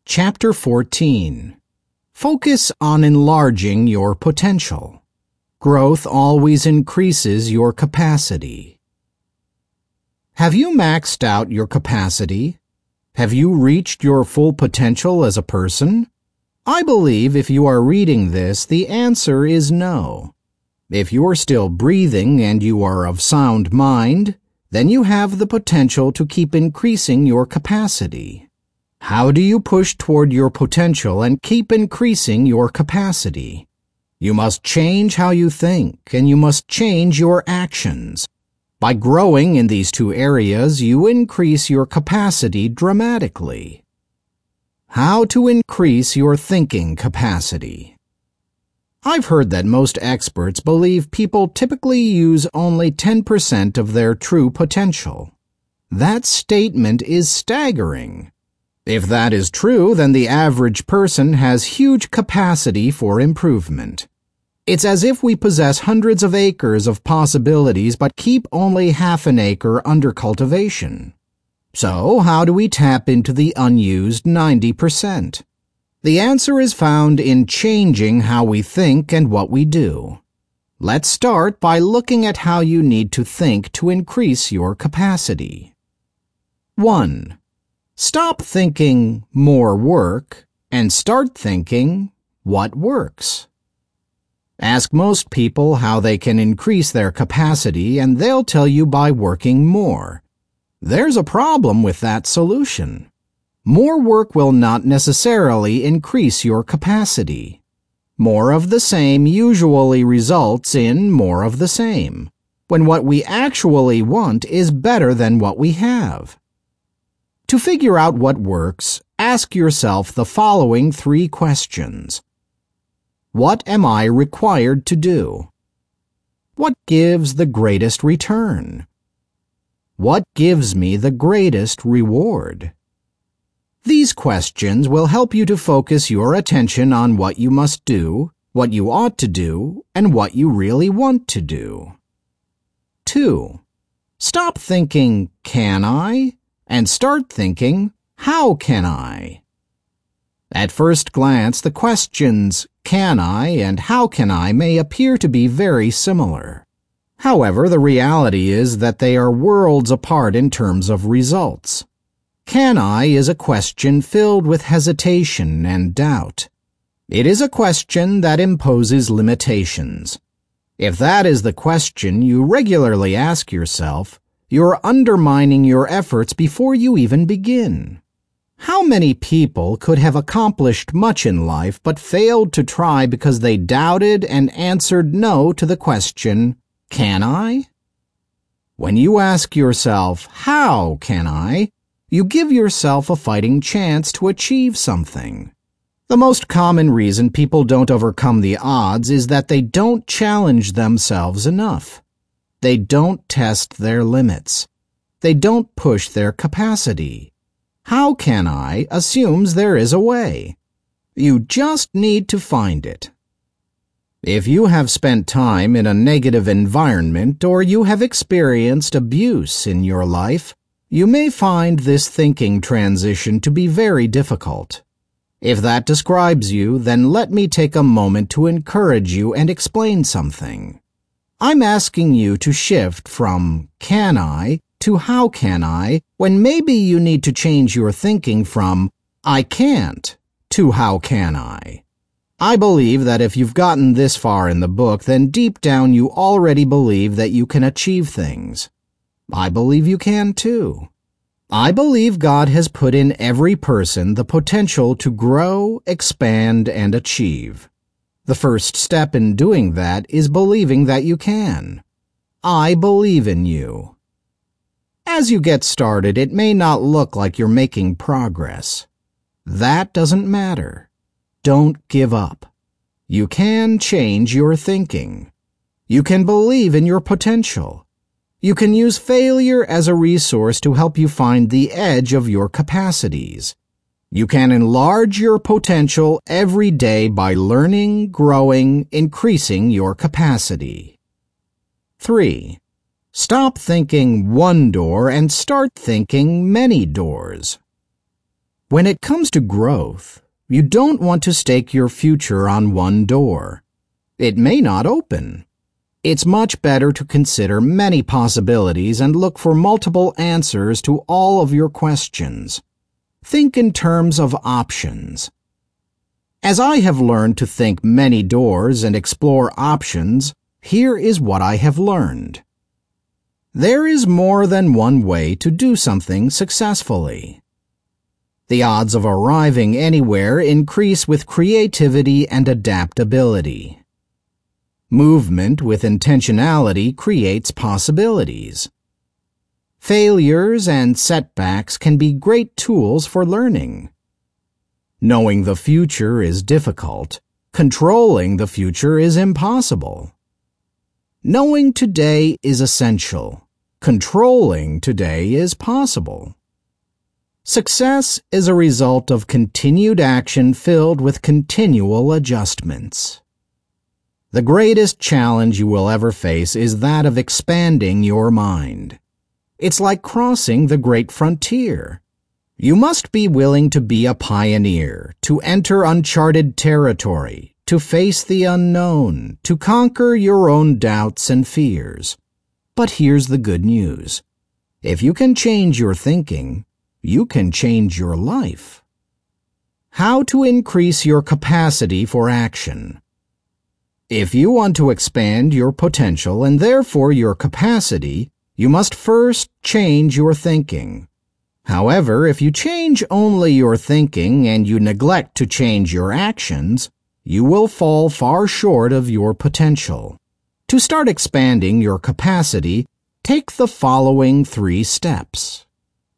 Chapter 14. Focus on enlarging your potential. Growth always increases your capacity. Have you maxed out your capacity? Have you reached your full potential as a person? I believe if you are reading this, the answer is no. If you are still breathing and you are of sound mind, then you have the potential to keep increasing your capacity. How do you push toward your potential and keep increasing your capacity? You must change how you think, and you must change your actions. By growing in these two areas, you increase your capacity dramatically. How to increase your thinking capacity. I've heard that most experts believe people typically use only 10% of their true potential. That statement is staggering. If that is true, then the average person has huge capacity for improvement. It's as if we possess hundreds of acres of possibilities but keep only half an acre under cultivation. So, how do we tap into the unused 90%? The answer is found in changing how we think and what we do. Let's start by looking at how you need to think to increase your capacity. 1. Stop thinking more work and start thinking what works. Ask most people how they can increase their capacity and they'll tell you by working more. There's a problem with that solution. More work will not necessarily increase your capacity. More of the same usually results in more of the same, when what we actually want is better than what we have. To figure out what works, ask yourself the following 3 questions. What am I required to do? What gives the greatest return? What gives me the greatest reward? These questions will help you to focus your attention on what you must do, what you ought to do, and what you really want to do. 2. Stop thinking, "Can I?" and start thinking, "How can I?" At first glance, the questions, "Can I?" and "How can I?" may appear to be very similar. However, the reality is that they are worlds apart in terms of results. Can I is a question filled with hesitation and doubt. It is a question that imposes limitations. If that is the question you regularly ask yourself, you're undermining your efforts before you even begin. How many people could have accomplished much in life but failed to try because they doubted and answered no to the question, "Can I?" When you ask yourself, "How can I?" you give yourself a fighting chance to achieve something. The most common reason people don't overcome the odds is that they don't challenge themselves enough. They don't test their limits. They don't push their capacity. How can I assumes there is a way. You just need to find it. If you have spent time in a negative environment or you have experienced abuse in your life, you may find this thinking transition to be very difficult. If that describes you, then let me take a moment to encourage you and explain something. I'm asking you to shift from "Can I?" to "How can I?" when maybe you need to change your thinking from "I can't" to "How can I?" I believe that if you've gotten this far in the book, then deep down you already believe that you can achieve things. I believe you can too. I believe God has put in every person the potential to grow, expand, and achieve. The first step in doing that is believing that you can. I believe in you. As you get started, it may not look like you're making progress. That doesn't matter. Don't give up. You can change your thinking. You can believe in your potential. You can use failure as a resource to help you find the edge of your capacities. You can enlarge your potential every day by learning, growing, increasing your capacity. 3. Stop thinking one door and start thinking many doors. When it comes to growth, you don't want to stake your future on one door. It may not open. It's much better to consider many possibilities and look for multiple answers to all of your questions. Think in terms of options. As I have learned to think many doors and explore options, here is what I have learned. There is more than one way to do something successfully. The odds of arriving anywhere increase with creativity and adaptability. Movement with intentionality creates possibilities. Failures and setbacks can be great tools for learning. Knowing the future is difficult. Controlling the future is impossible. Knowing today is essential. Controlling today is possible. Success is a result of continued action filled with continual adjustments. The greatest challenge you will ever face is that of expanding your mind. It's like crossing the great frontier. You must be willing to be a pioneer, to enter uncharted territory, to face the unknown, to conquer your own doubts and fears. But here's the good news. If you can change your thinking, you can change your life. How to increase your capacity for action. If you want to expand your potential and therefore your capacity, you must first change your thinking. However, if you change only your thinking and you neglect to change your actions, you will fall far short of your potential. To start expanding your capacity, take the following 3 steps.